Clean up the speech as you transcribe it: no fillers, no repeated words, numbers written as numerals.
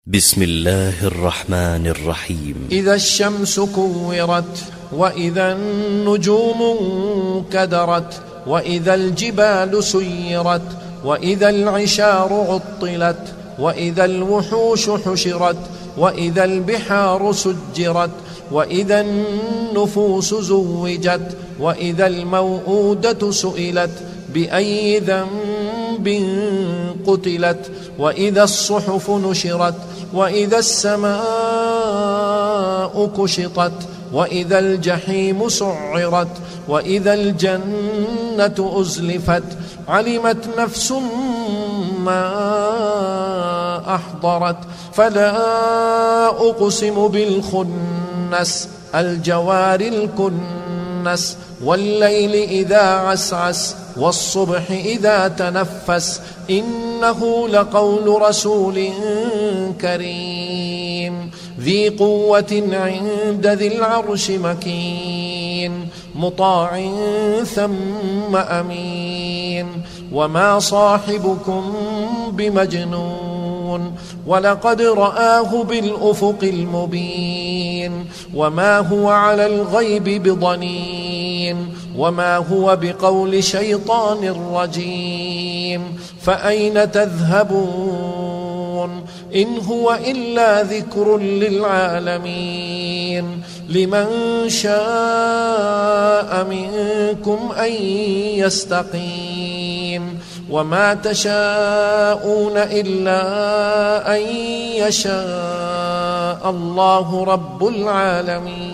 بسم الله الرحمن الرحيم. إذا الشمس كورت، وإذا النجوم انكدرت، وإذا الجبال سيرت، وإذا العشار عطلت، وإذا الوحوش حشرت، وإذا البحار سجرت، وإذا النفوس زوجت، وإذا الموءودة سئلت بأي ذنب قتلت، وإذا الصحف نشرت، وإذا السماء كشطت، وإذا الجحيم سعرت، وإذا الجنة أزلفت، علمت نفس ما أحضرت. فلا أقسم بالخنس الجوار الكنس، والليل إذا عسعس، والصبح إذا تنفس، إنه لقول رسول كريم ذي قوة عند ذي العرش مكين، مطاع ثم أمين. وما صاحبكم بمجنون، ولقد رآه بالأفق المبين. وما هو على الغيب بضنين، وما هو بقول شيطان رجيم. فأين تذهبون؟ إن هو إلا ذكر للعالمين. لمن شاء منكم أن يستقيم. وما تشاءون إلا أن يشاء الله رب العالمين.